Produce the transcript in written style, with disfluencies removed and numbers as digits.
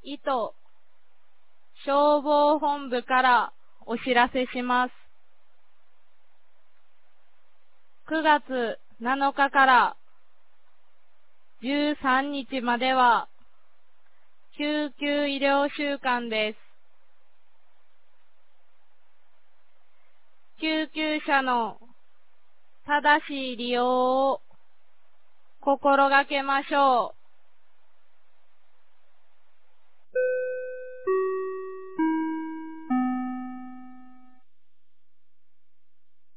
伊都消防本部からお知らせします。9月7日から13日までは救急医療週間です。救急車の正しい利用を心がけましょう。